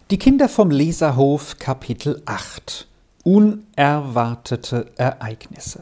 Die Kinder vom Leserhof, Kapitel 8 – Unerwartete Ereignisse.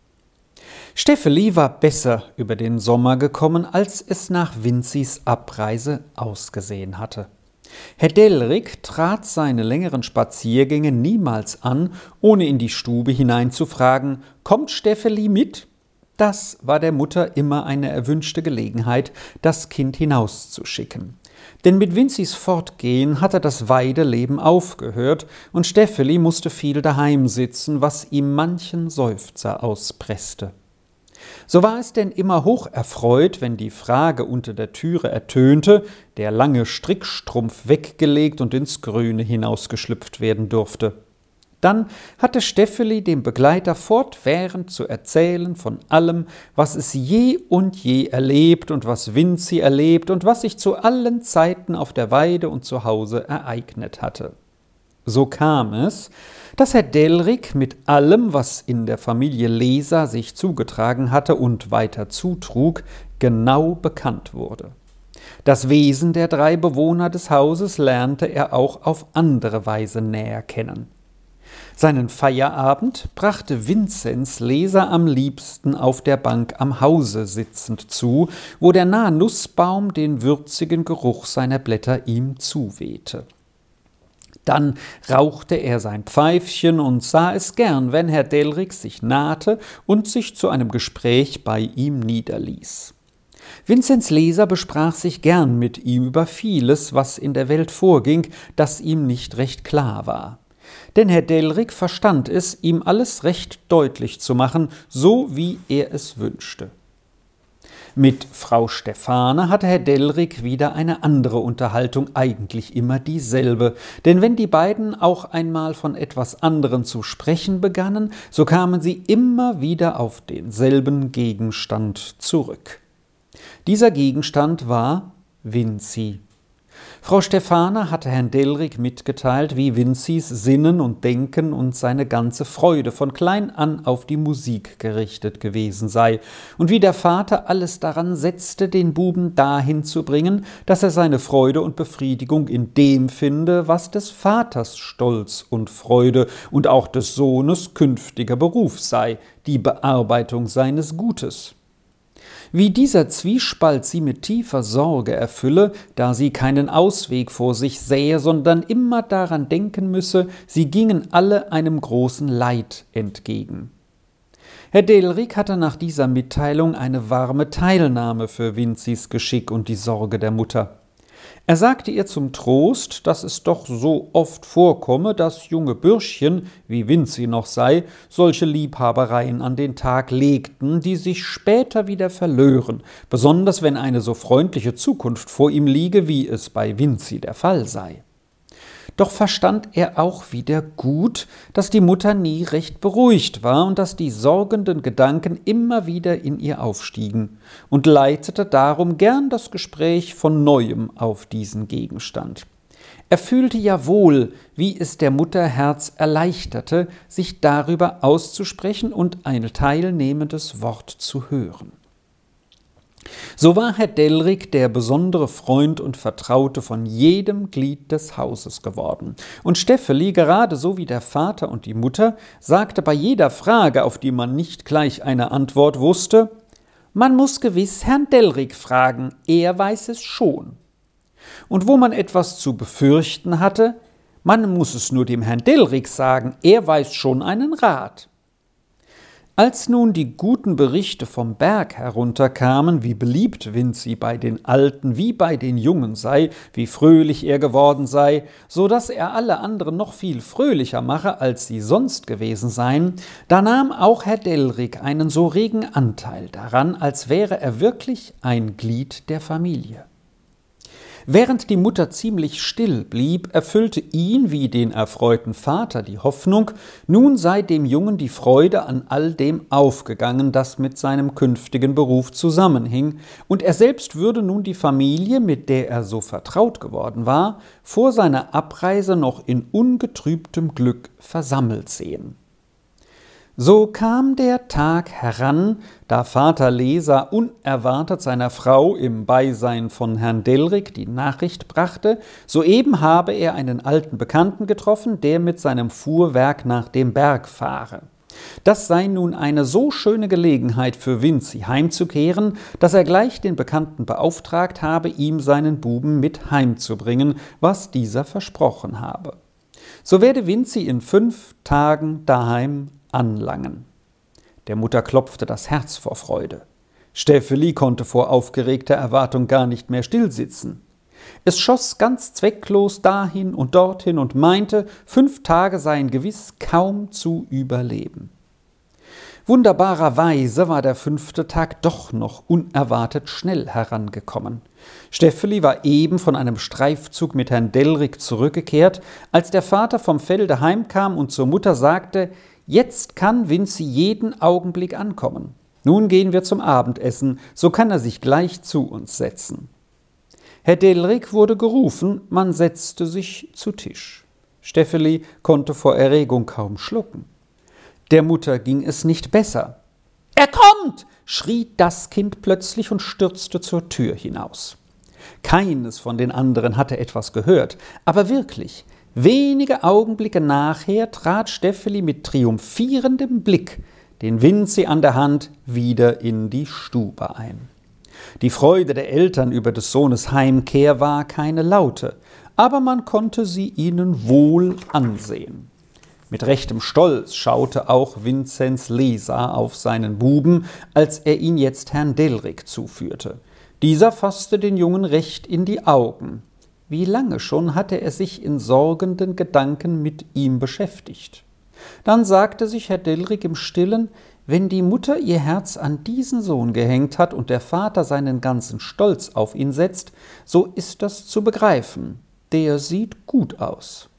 Steffeli war besser über den Sommer gekommen, als es nach Vinzis Abreise ausgesehen hatte. Herr Dellrig trat seine längeren Spaziergänge niemals an, ohne in die Stube hineinzufragen: »Kommt Steffeli mit?« Das war der Mutter immer eine erwünschte Gelegenheit, das Kind hinauszuschicken. Denn mit Vinzis Fortgehen hatte das Weideleben aufgehört und Steffeli musste viel daheim sitzen, was ihm manchen Seufzer auspresste. So war es denn immer hoch erfreut, wenn die Frage unter der Türe ertönte, der lange Strickstrumpf weggelegt und ins Grüne hinausgeschlüpft werden durfte. Dann hatte Steffeli dem Begleiter fortwährend zu erzählen von allem, was es je und je erlebt und was Vinzi erlebt und was sich zu allen Zeiten auf der Weide und zu Hause ereignet hatte. So kam es, dass Herr Dellrig mit allem, was in der Familie Leser sich zugetragen hatte und weiter zutrug, genau bekannt wurde. Das Wesen der 3 Bewohner des Hauses lernte er auch auf andere Weise näher kennen. Seinen Feierabend brachte Vinzenz Leser am liebsten auf der Bank am Hause sitzend zu, wo der nahe Nussbaum den würzigen Geruch seiner Blätter ihm zuwehte. Dann rauchte er sein Pfeifchen und sah es gern, wenn Herr Dellrig sich nahte und sich zu einem Gespräch bei ihm niederließ. Vinzenz Leser besprach sich gern mit ihm über vieles, was in der Welt vorging, das ihm nicht recht klar war. Denn Herr Dellrig verstand es, ihm alles recht deutlich zu machen, so wie er es wünschte. Mit Frau Stephane hatte Herr Dellrig wieder eine andere Unterhaltung, eigentlich immer dieselbe. Denn wenn die beiden auch einmal von etwas anderem zu sprechen begannen, so kamen sie immer wieder auf denselben Gegenstand zurück. Dieser Gegenstand war Vinzi. Frau Stephane hatte Herrn Dellrig mitgeteilt, wie Vinzis Sinnen und Denken und seine ganze Freude von klein an auf die Musik gerichtet gewesen sei und wie der Vater alles daran setzte, den Buben dahin zu bringen, dass er seine Freude und Befriedigung in dem finde, was des Vaters Stolz und Freude und auch des Sohnes künftiger Beruf sei, die Bearbeitung seines Gutes. Wie dieser Zwiespalt sie mit tiefer Sorge erfülle, da sie keinen Ausweg vor sich sähe, sondern immer daran denken müsse, sie gingen alle einem großen Leid entgegen. Herr Dellrig hatte nach dieser Mitteilung eine warme Teilnahme für Vinzis Geschick und die Sorge der Mutter. Er sagte ihr zum Trost, dass es doch so oft vorkomme, dass junge Bürschchen, wie Vinzi noch sei, solche Liebhabereien an den Tag legten, die sich später wieder verlören, besonders wenn eine so freundliche Zukunft vor ihm liege, wie es bei Vinzi der Fall sei. Doch verstand er auch wieder gut, dass die Mutter nie recht beruhigt war und dass die sorgenden Gedanken immer wieder in ihr aufstiegen und leitete darum gern das Gespräch von Neuem auf diesen Gegenstand. Er fühlte ja wohl, wie es der Mutter Herz erleichterte, sich darüber auszusprechen und ein teilnehmendes Wort zu hören. So war Herr Dellrig der besondere Freund und Vertraute von jedem Glied des Hauses geworden. Und Steffeli, gerade so wie der Vater und die Mutter, sagte bei jeder Frage, auf die man nicht gleich eine Antwort wusste: »Man muss gewiss Herrn Dellrig fragen, er weiß es schon.« Und wo man etwas zu befürchten hatte: »Man muss es nur dem Herrn Dellrig sagen, er weiß schon einen Rat.« Als nun die guten Berichte vom Berg herunterkamen, wie beliebt Vinzi bei den Alten wie bei den Jungen sei, wie fröhlich er geworden sei, so dass er alle anderen noch viel fröhlicher mache, als sie sonst gewesen seien, da nahm auch Herr Dellrig einen so regen Anteil daran, als wäre er wirklich ein Glied der Familie. Während die Mutter ziemlich still blieb, erfüllte ihn wie den erfreuten Vater die Hoffnung, nun sei dem Jungen die Freude an all dem aufgegangen, das mit seinem künftigen Beruf zusammenhing, und er selbst würde nun die Familie, mit der er so vertraut geworden war, vor seiner Abreise noch in ungetrübtem Glück versammelt sehen. So kam der Tag heran, da Vater Leser unerwartet seiner Frau im Beisein von Herrn Delrik die Nachricht brachte, soeben habe er einen alten Bekannten getroffen, der mit seinem Fuhrwerk nach dem Berg fahre. Das sei nun eine so schöne Gelegenheit für Vinzi heimzukehren, dass er gleich den Bekannten beauftragt habe, ihm seinen Buben mit heimzubringen, was dieser versprochen habe. So werde Vinzi in 5 Tagen daheim anlangen. Der Mutter klopfte das Herz vor Freude. Steffeli konnte vor aufgeregter Erwartung gar nicht mehr stillsitzen. Es schoss ganz zwecklos dahin und dorthin und meinte, 5 Tage seien gewiss kaum zu überleben. Wunderbarerweise war der 5. Tag doch noch unerwartet schnell herangekommen. Steffeli war eben von einem Streifzug mit Herrn Delrik zurückgekehrt, als der Vater vom Felde heimkam und zur Mutter sagte: »Jetzt kann Vinzi jeden Augenblick ankommen. Nun gehen wir zum Abendessen, so kann er sich gleich zu uns setzen.« Herr Delrik wurde gerufen, man setzte sich zu Tisch. Steffeli konnte vor Erregung kaum schlucken. Der Mutter ging es nicht besser. »Er kommt!« schrie das Kind plötzlich und stürzte zur Tür hinaus. Keines von den anderen hatte etwas gehört, aber wirklich, wenige Augenblicke nachher trat Steffeli mit triumphierendem Blick, den Vinzi an der Hand, wieder in die Stube ein. Die Freude der Eltern über des Sohnes Heimkehr war keine laute, aber man konnte sie ihnen wohl ansehen. Mit rechtem Stolz schaute auch Vinzenz Leser auf seinen Buben, als er ihn jetzt Herrn Delrik zuführte. Dieser fasste den Jungen recht in die Augen. Wie lange schon hatte er sich in sorgenden Gedanken mit ihm beschäftigt. Dann sagte sich Herr Delrik im Stillen: Wenn die Mutter ihr Herz an diesen Sohn gehängt hat und der Vater seinen ganzen Stolz auf ihn setzt, so ist das zu begreifen. Der sieht gut aus.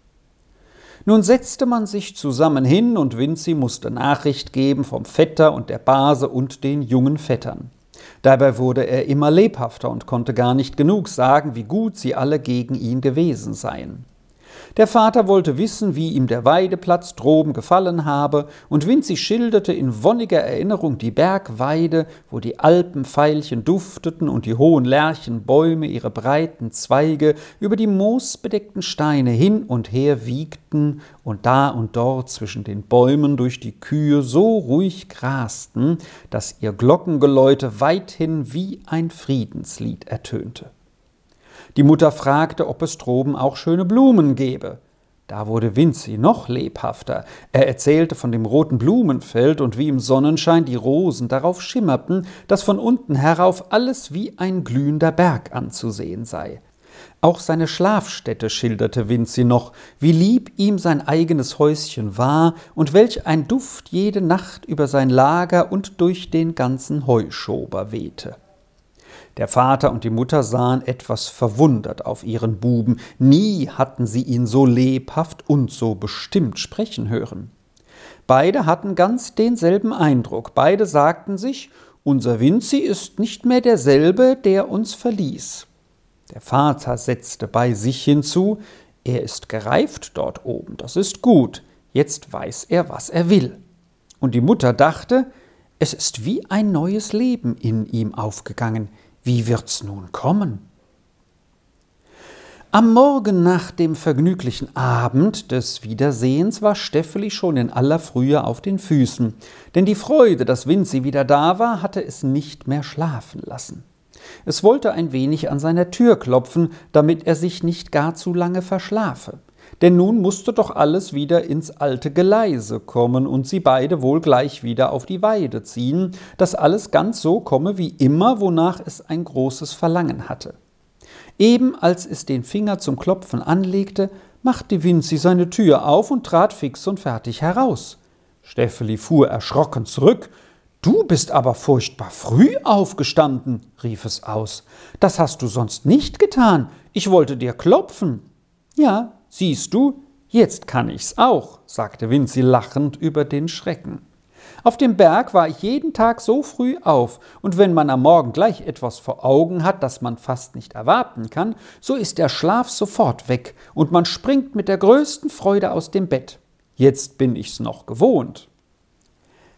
Nun setzte man sich zusammen hin und Vinzi musste Nachricht geben vom Vetter und der Base und den jungen Vettern. Dabei wurde er immer lebhafter und konnte gar nicht genug sagen, wie gut sie alle gegen ihn gewesen seien. Der Vater wollte wissen, wie ihm der Weideplatz droben gefallen habe, und Vinzi schilderte in wonniger Erinnerung die Bergweide, wo die Alpenveilchen dufteten und die hohen Lärchenbäume ihre breiten Zweige über die moosbedeckten Steine hin und her wiegten und da und dort zwischen den Bäumen durch die Kühe so ruhig grasten, dass ihr Glockengeläute weithin wie ein Friedenslied ertönte. Die Mutter fragte, ob es droben auch schöne Blumen gebe. Da wurde Vinzi noch lebhafter. Er erzählte von dem roten Blumenfeld und wie im Sonnenschein die Rosen darauf schimmerten, dass von unten herauf alles wie ein glühender Berg anzusehen sei. Auch seine Schlafstätte schilderte Vinzi noch, wie lieb ihm sein eigenes Häuschen war und welch ein Duft jede Nacht über sein Lager und durch den ganzen Heuschober wehte. Der Vater und die Mutter sahen etwas verwundert auf ihren Buben. Nie hatten sie ihn so lebhaft und so bestimmt sprechen hören. Beide hatten ganz denselben Eindruck. Beide sagten sich: Unser Vinzi ist nicht mehr derselbe, der uns verließ. Der Vater setzte bei sich hinzu: Er ist gereift dort oben, das ist gut. Jetzt weiß er, was er will. Und die Mutter dachte: Es ist wie ein neues Leben in ihm aufgegangen. Wie wird's nun kommen? Am Morgen nach dem vergnüglichen Abend des Wiedersehens war Steffeli schon in aller Frühe auf den Füßen, denn die Freude, dass Vinzi wieder da war, hatte es nicht mehr schlafen lassen. Es wollte ein wenig an seiner Tür klopfen, damit er sich nicht gar zu lange verschlafe. Denn nun musste doch alles wieder ins alte Geleise kommen und sie beide wohl gleich wieder auf die Weide ziehen, dass alles ganz so komme wie immer, wonach es ein großes Verlangen hatte. Eben als es den Finger zum Klopfen anlegte, machte Vinzi seine Tür auf und trat fix und fertig heraus. Steffeli fuhr erschrocken zurück. »Du bist aber furchtbar früh aufgestanden«, rief es aus. »Das hast du sonst nicht getan. Ich wollte dir klopfen.« »Ja, siehst du, jetzt kann ich's auch«, sagte Vinzi lachend über den Schrecken. »Auf dem Berg war ich jeden Tag so früh auf, und wenn man am Morgen gleich etwas vor Augen hat, das man fast nicht erwarten kann, so ist der Schlaf sofort weg, und man springt mit der größten Freude aus dem Bett. Jetzt bin ich's noch gewohnt.«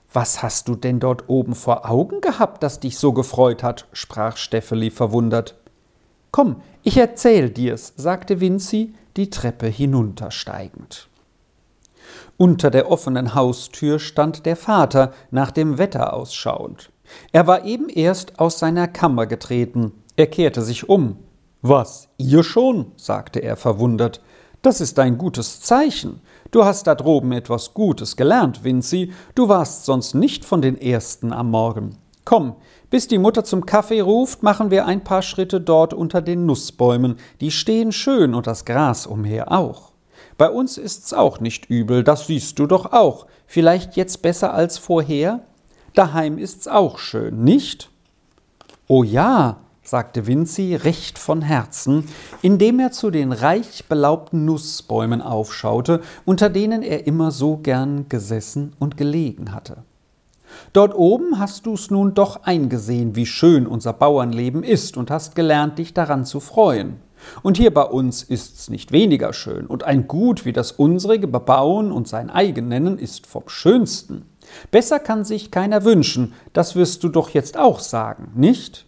»Was hast du denn dort oben vor Augen gehabt, das dich so gefreut hat?« sprach Steffeli verwundert. »Komm, ich erzähl dir's«, sagte Vinzi, die Treppe hinuntersteigend. Unter der offenen Haustür stand der Vater, nach dem Wetter ausschauend. Er war eben erst aus seiner Kammer getreten. Er kehrte sich um. »Was, ihr schon?« sagte er verwundert. »Das ist ein gutes Zeichen. Du hast da droben etwas Gutes gelernt, Vinzi. Du warst sonst nicht von den Ersten am Morgen. Komm, bis die Mutter zum Kaffee ruft, machen wir ein paar Schritte dort unter den Nussbäumen. Die stehen schön und das Gras umher auch. Bei uns ist's auch nicht übel, das siehst du doch auch. Vielleicht jetzt besser als vorher? Daheim ist's auch schön, nicht?« »Oh ja«, sagte Vinzi recht von Herzen, indem er zu den reich belaubten Nussbäumen aufschaute, unter denen er immer so gern gesessen und gelegen hatte. »Dort oben hast du's nun doch eingesehen, wie schön unser Bauernleben ist, und hast gelernt, dich daran zu freuen. Und hier bei uns ist's nicht weniger schön, und ein Gut wie das unsrige bebauen und sein eigen nennen ist vom Schönsten. Besser kann sich keiner wünschen, das wirst du doch jetzt auch sagen, nicht?«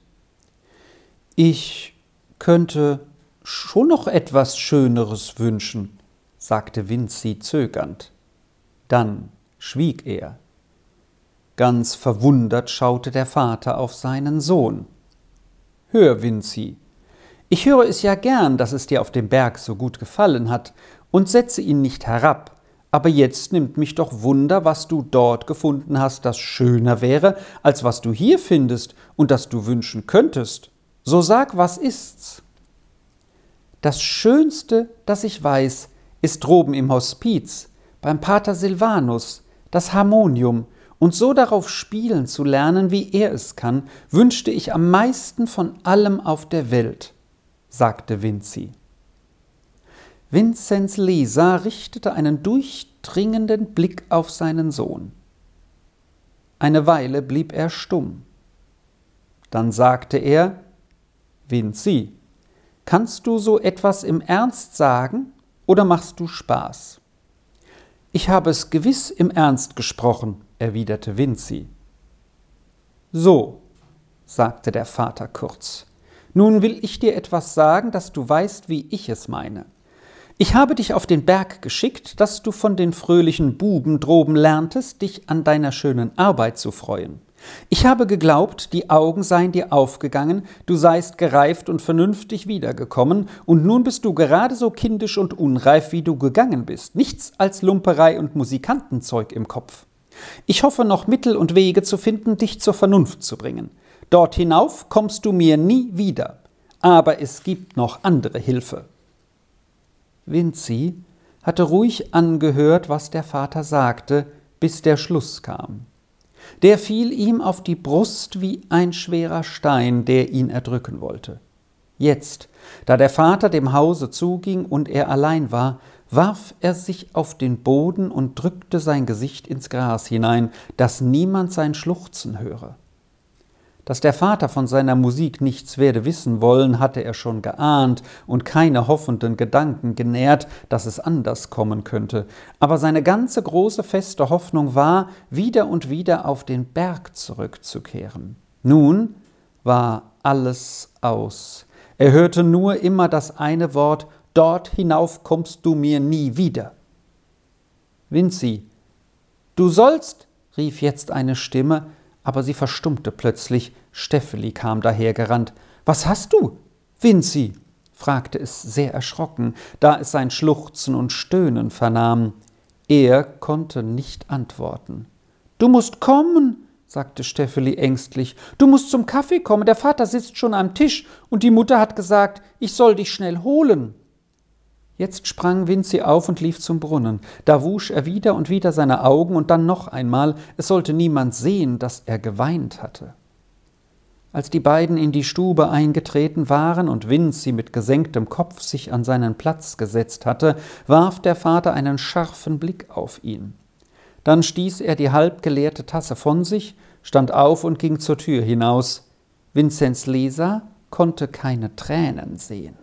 »Ich könnte schon noch etwas Schöneres wünschen«, sagte Vinzi zögernd. Dann schwieg er. Ganz verwundert schaute der Vater auf seinen Sohn. »Hör, Vinzi, ich höre es ja gern, dass es dir auf dem Berg so gut gefallen hat, und setze ihn nicht herab, aber jetzt nimmt mich doch Wunder, was du dort gefunden hast, das schöner wäre, als was du hier findest und das du wünschen könntest. So sag, was ist's?« »Das Schönste, das ich weiß, ist droben im Hospiz, beim Pater Silvanus, das Harmonium, und so darauf spielen zu lernen, wie er es kann, wünschte ich am meisten von allem auf der Welt«, sagte Vinzi. Vinzenz Leser richtete einen durchdringenden Blick auf seinen Sohn. Eine Weile blieb er stumm. Dann sagte er: »Vinzi, kannst du so etwas im Ernst sagen, oder machst du Spaß?« »Ich habe es gewiss im Ernst gesprochen«, erwiderte Vinzi. »So«, sagte der Vater kurz, »nun will ich dir etwas sagen, dass du weißt, wie ich es meine. Ich habe dich auf den Berg geschickt, dass du von den fröhlichen Buben droben lerntest, dich an deiner schönen Arbeit zu freuen. Ich habe geglaubt, die Augen seien dir aufgegangen, du seist gereift und vernünftig wiedergekommen, und nun bist du gerade so kindisch und unreif, wie du gegangen bist, nichts als Lumperei und Musikantenzeug im Kopf. Ich hoffe noch Mittel und Wege zu finden, dich zur Vernunft zu bringen. Dort hinauf kommst du mir nie wieder, aber es gibt noch andere Hilfe.« Vinzi hatte ruhig angehört, was der Vater sagte, bis der Schluss kam. Der fiel ihm auf die Brust wie ein schwerer Stein, der ihn erdrücken wollte. Jetzt, da der Vater dem Hause zuging und er allein war, warf er sich auf den Boden und drückte sein Gesicht ins Gras hinein, dass niemand sein Schluchzen höre. Dass der Vater von seiner Musik nichts werde wissen wollen, hatte er schon geahnt und keine hoffenden Gedanken genährt, dass es anders kommen könnte. Aber seine ganze große feste Hoffnung war, wieder und wieder auf den Berg zurückzukehren. Nun war alles aus. Er hörte nur immer das eine Wort: »Dort hinauf kommst du mir nie wieder.« »Vinzi, du sollst«, rief jetzt eine Stimme, aber sie verstummte plötzlich. Steffeli kam dahergerannt. »Was hast du, Vinzi?« fragte es sehr erschrocken, da es sein Schluchzen und Stöhnen vernahm. Er konnte nicht antworten. »Du musst kommen«, sagte Steffeli ängstlich. »Du musst zum Kaffee kommen, der Vater sitzt schon am Tisch, und die Mutter hat gesagt, ich soll dich schnell holen.« Jetzt sprang Vinzi auf und lief zum Brunnen. Da wusch er wieder und wieder seine Augen und dann noch einmal. Es sollte niemand sehen, dass er geweint hatte. Als die beiden in die Stube eingetreten waren und Vinzi mit gesenktem Kopf sich an seinen Platz gesetzt hatte, warf der Vater einen scharfen Blick auf ihn. Dann stieß er die halb geleerte Tasse von sich, stand auf und ging zur Tür hinaus. Vinzenz Leser konnte keine Tränen sehen.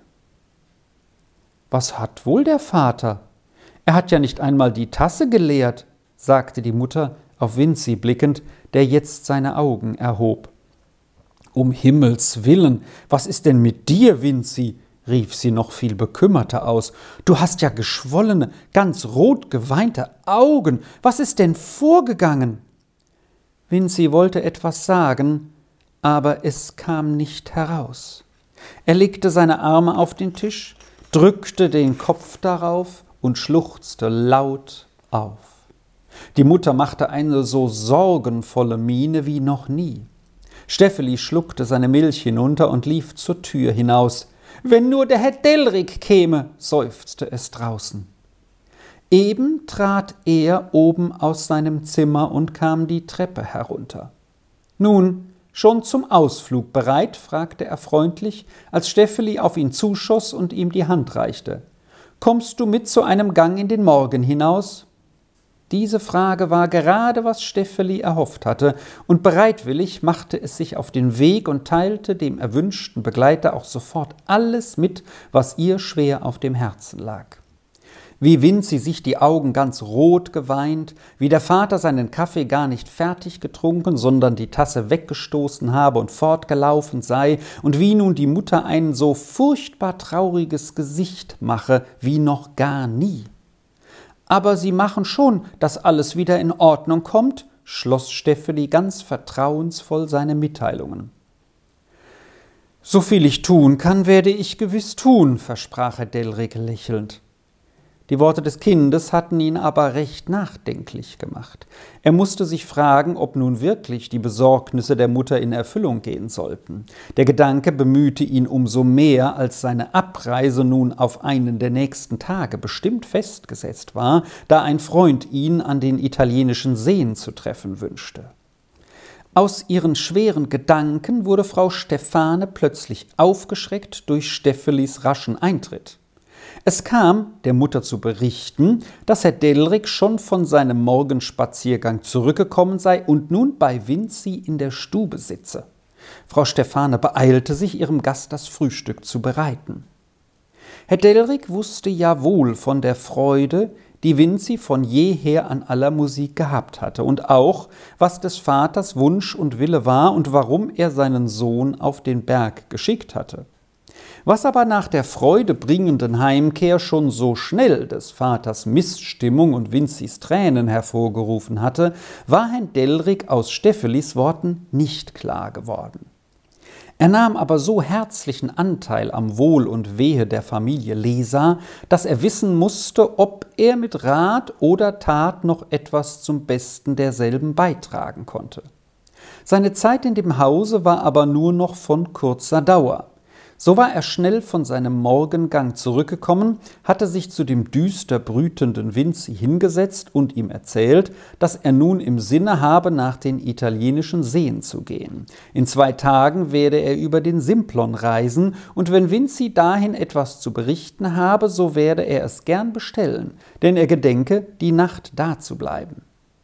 »Was hat wohl der Vater? Er hat ja nicht einmal die Tasse geleert«, sagte die Mutter, auf Vinzi blickend, der jetzt seine Augen erhob. »Um Himmels willen, was ist denn mit dir, Vinzi?« rief sie noch viel bekümmerter aus. »Du hast ja geschwollene, ganz rot geweinte Augen. Was ist denn vorgegangen?« Vinzi wollte etwas sagen, aber es kam nicht heraus. Er legte seine Arme auf den Tisch, drückte den Kopf darauf und schluchzte laut auf. Die Mutter machte eine so sorgenvolle Miene wie noch nie. Steffeli schluckte seine Milch hinunter und lief zur Tür hinaus. »Wenn nur der Herr Dellrig käme«, seufzte es draußen. Eben trat er oben aus seinem Zimmer und kam die Treppe herunter. »Nun, schon zum Ausflug bereit?« fragte er freundlich, als Steffeli auf ihn zuschoss und ihm die Hand reichte. »Kommst du mit zu einem Gang in den Morgen hinaus?« Diese Frage war gerade, was Steffeli erhofft hatte, und bereitwillig machte es sich auf den Weg und teilte dem erwünschten Begleiter auch sofort alles mit, was ihr schwer auf dem Herzen lag. Wie Vinzi sich die Augen ganz rot geweint, wie der Vater seinen Kaffee gar nicht fertig getrunken, sondern die Tasse weggestoßen habe und fortgelaufen sei, und wie nun die Mutter ein so furchtbar trauriges Gesicht mache wie noch gar nie. »Aber Sie machen schon, dass alles wieder in Ordnung kommt«, schloss Steffeli ganz vertrauensvoll seine Mitteilungen. »So viel ich tun kann, werde ich gewiss tun«, versprach Herr Dellrig lächelnd. Die Worte des Kindes hatten ihn aber recht nachdenklich gemacht. Er musste sich fragen, ob nun wirklich die Besorgnisse der Mutter in Erfüllung gehen sollten. Der Gedanke bemühte ihn umso mehr, als seine Abreise nun auf einen der nächsten Tage bestimmt festgesetzt war, da ein Freund ihn an den italienischen Seen zu treffen wünschte. Aus ihren schweren Gedanken wurde Frau Stefane plötzlich aufgeschreckt durch Steffelis raschen Eintritt. Es kam, der Mutter zu berichten, dass Herr Dellrig schon von seinem Morgenspaziergang zurückgekommen sei und nun bei Vinzi in der Stube sitze. Frau Stefane beeilte sich, ihrem Gast das Frühstück zu bereiten. Herr Dellrig wusste ja wohl von der Freude, die Vinzi von jeher an aller Musik gehabt hatte, und auch, was des Vaters Wunsch und Wille war und warum er seinen Sohn auf den Berg geschickt hatte. Was aber nach der freudebringenden Heimkehr schon so schnell des Vaters Missstimmung und Vinzis Tränen hervorgerufen hatte, war Herrn Dellrig aus Steffelis Worten nicht klar geworden. Er nahm aber so herzlichen Anteil am Wohl und Wehe der Familie Lesa, dass er wissen musste, ob er mit Rat oder Tat noch etwas zum Besten derselben beitragen konnte. Seine Zeit in dem Hause war aber nur noch von kurzer Dauer. So war er schnell von seinem Morgengang zurückgekommen, hatte sich zu dem düster brütenden Vinzi hingesetzt und ihm erzählt, dass er nun im Sinne habe, nach den italienischen Seen zu gehen. In 2 Tagen werde er über den Simplon reisen, und wenn Vinzi dahin etwas zu berichten habe, so werde er es gern bestellen, denn er gedenke, die Nacht da zu bleiben.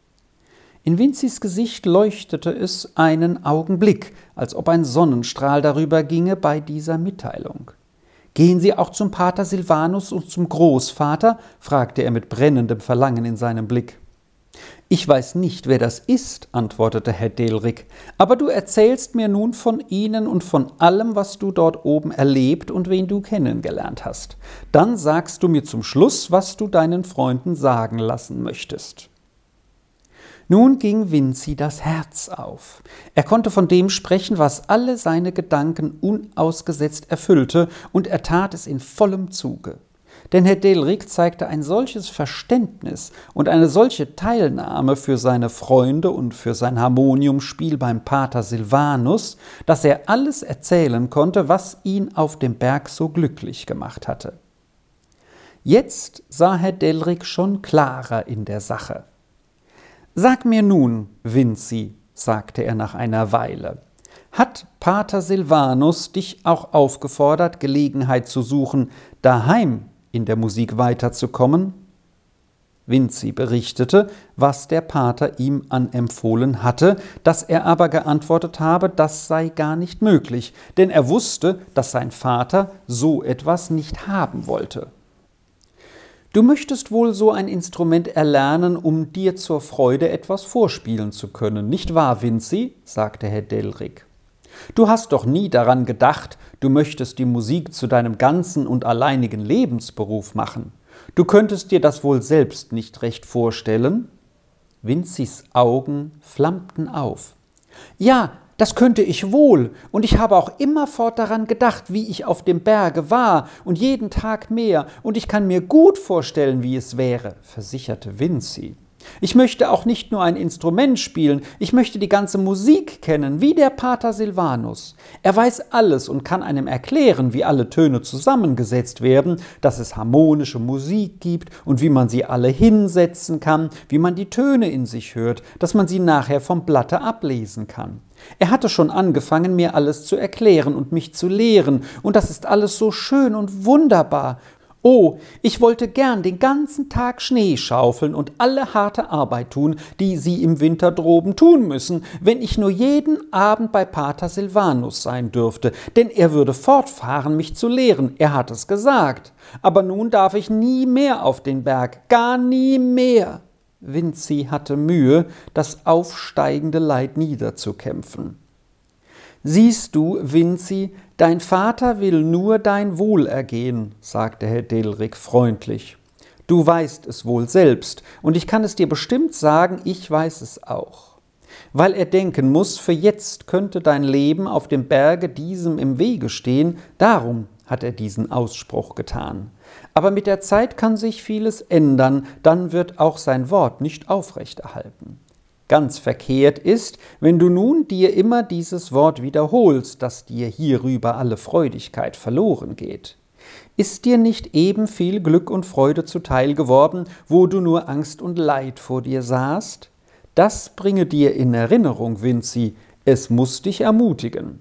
In Vinzis Gesicht leuchtete es einen Augenblick, als ob ein Sonnenstrahl darüber ginge bei dieser Mitteilung. »Gehen Sie auch zum Pater Silvanus und zum Großvater?« fragte er mit brennendem Verlangen in seinem Blick. »Ich weiß nicht, wer das ist«, antwortete Herr Dellrig, »aber du erzählst mir nun von ihnen und von allem, was du dort oben erlebt und wen du kennengelernt hast. Dann sagst du mir zum Schluss, was du deinen Freunden sagen lassen möchtest.« Nun ging Vinzi das Herz auf. Er konnte von dem sprechen, was alle seine Gedanken unausgesetzt erfüllte, und er tat es in vollem Zuge. Denn Herr Dellrig zeigte ein solches Verständnis und eine solche Teilnahme für seine Freunde und für sein Harmoniumspiel beim Pater Silvanus, dass er alles erzählen konnte, was ihn auf dem Berg so glücklich gemacht hatte. Jetzt sah Herr Dellrig schon klarer in der Sache. »Sag mir nun, Vinzi«, sagte er nach einer Weile, »hat Pater Silvanus dich auch aufgefordert, Gelegenheit zu suchen, daheim in der Musik weiterzukommen?« Vinzi berichtete, was der Pater ihm anempfohlen hatte, dass er aber geantwortet habe, das sei gar nicht möglich, denn er wusste, dass sein Vater so etwas nicht haben wollte. »Du möchtest wohl so ein Instrument erlernen, um dir zur Freude etwas vorspielen zu können, nicht wahr, Vinzi?« sagte Herr Delrik. »Du hast doch nie daran gedacht, du möchtest die Musik zu deinem ganzen und alleinigen Lebensberuf machen. Du könntest dir das wohl selbst nicht recht vorstellen?« Vinzis Augen flammten auf. »Ja, das könnte ich wohl, und ich habe auch immerfort daran gedacht, wie ich auf dem Berge war, und jeden Tag mehr, und ich kann mir gut vorstellen, wie es wäre«, versicherte Vinzi. »Ich möchte auch nicht nur ein Instrument spielen, ich möchte die ganze Musik kennen, wie der Pater Silvanus. Er weiß alles und kann einem erklären, wie alle Töne zusammengesetzt werden, dass es harmonische Musik gibt und wie man sie alle hinsetzen kann, wie man die Töne in sich hört, dass man sie nachher vom Blatte ablesen kann. Er hatte schon angefangen, mir alles zu erklären und mich zu lehren, und das ist alles so schön und wunderbar. Oh, ich wollte gern den ganzen Tag Schnee schaufeln und alle harte Arbeit tun, die Sie im Winter droben tun müssen, wenn ich nur jeden Abend bei Pater Silvanus sein dürfte, denn er würde fortfahren, mich zu lehren, er hat es gesagt. Aber nun darf ich nie mehr auf den Berg, gar nie mehr.« Vinzi hatte Mühe, das aufsteigende Leid niederzukämpfen. »Siehst du, Vinzi, dein Vater will nur dein Wohlergehen«, sagte Herr Delrik freundlich. »Du weißt es wohl selbst, und ich kann es dir bestimmt sagen, ich weiß es auch. Weil er denken muss, für jetzt könnte dein Leben auf dem Berge diesem im Wege stehen, darum hat er diesen Ausspruch getan. Aber mit der Zeit kann sich vieles ändern, dann wird auch sein Wort nicht aufrechterhalten. Ganz verkehrt ist, wenn du nun dir immer dieses Wort wiederholst, dass dir hierüber alle Freudigkeit verloren geht. Ist dir nicht eben viel Glück und Freude zuteil geworden, wo du nur Angst und Leid vor dir sahst? Das bringe dir in Erinnerung, Vinzi, es muß dich ermutigen.«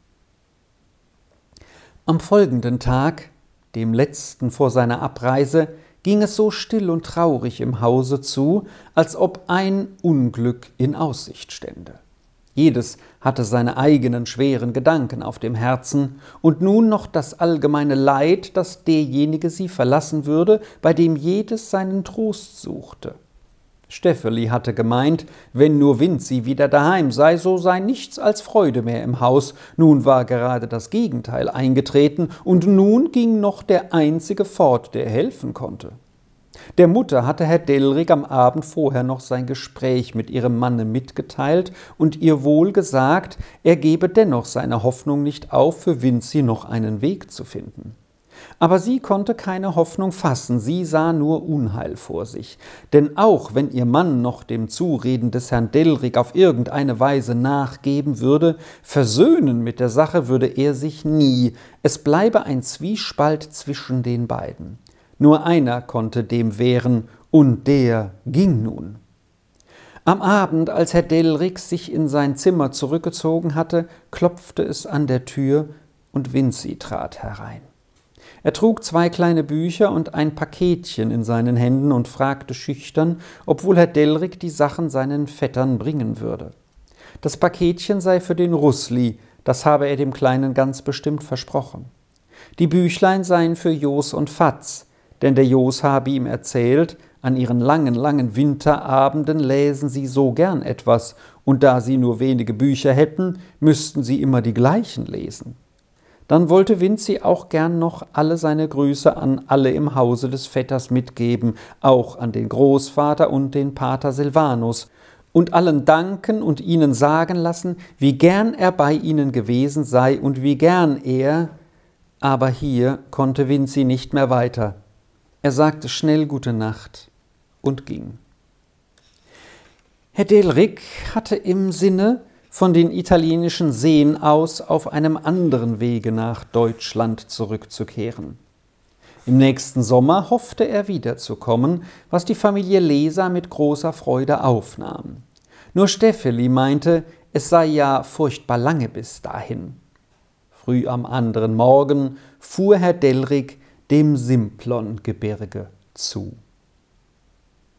Am folgenden Tag, dem letzten vor seiner Abreise, ging es so still und traurig im Hause zu, als ob ein Unglück in Aussicht stände. Jedes hatte seine eigenen schweren Gedanken auf dem Herzen, und nun noch das allgemeine Leid, dass derjenige sie verlassen würde, bei dem jedes seinen Trost suchte. Steffeli hatte gemeint, wenn nur Vinzi wieder daheim sei, so sei nichts als Freude mehr im Haus. Nun war gerade das Gegenteil eingetreten, und nun ging noch der Einzige fort, der helfen konnte. Der Mutter hatte Herr Delrik am Abend vorher noch sein Gespräch mit ihrem Manne mitgeteilt und ihr wohl gesagt, er gebe dennoch seine Hoffnung nicht auf, für Vinzi noch einen Weg zu finden. Aber sie konnte keine Hoffnung fassen, sie sah nur Unheil vor sich. Denn auch wenn ihr Mann noch dem Zureden des Herrn Delrik auf irgendeine Weise nachgeben würde, versöhnen mit der Sache würde er sich nie. Es bleibe ein Zwiespalt zwischen den beiden. Nur einer konnte dem wehren, und der ging nun. Am Abend, als Herr Delrik sich in sein Zimmer zurückgezogen hatte, klopfte es an der Tür, und Vinzi trat herein. Er trug 2 kleine Bücher und ein Paketchen in seinen Händen und fragte schüchtern, ob wohl Herr Delrik die Sachen seinen Vettern bringen würde. Das Paketchen sei für den Russli, das habe er dem Kleinen ganz bestimmt versprochen. Die Büchlein seien für Jos und Fatz, denn der Jos habe ihm erzählt, an ihren langen Winterabenden läsen sie so gern etwas, und da sie nur wenige Bücher hätten, müssten sie immer die gleichen lesen. Dann wollte Vinzi auch gern noch alle seine Grüße an alle im Hause des Vetters mitgeben, auch an den Großvater und den Pater Silvanus, und allen danken und ihnen sagen lassen, wie gern er bei ihnen gewesen sei und wie gern er, aber hier konnte Vinzi nicht mehr weiter. Er sagte schnell Gute Nacht und ging. Herr Delrik hatte im Sinne, von den italienischen Seen aus auf einem anderen Wege nach Deutschland zurückzukehren. Im nächsten Sommer hoffte er wiederzukommen, was die Familie Leser mit großer Freude aufnahm. Nur Steffeli meinte, es sei ja furchtbar lange bis dahin. Früh am anderen Morgen fuhr Herr Delrik dem Simplongebirge zu.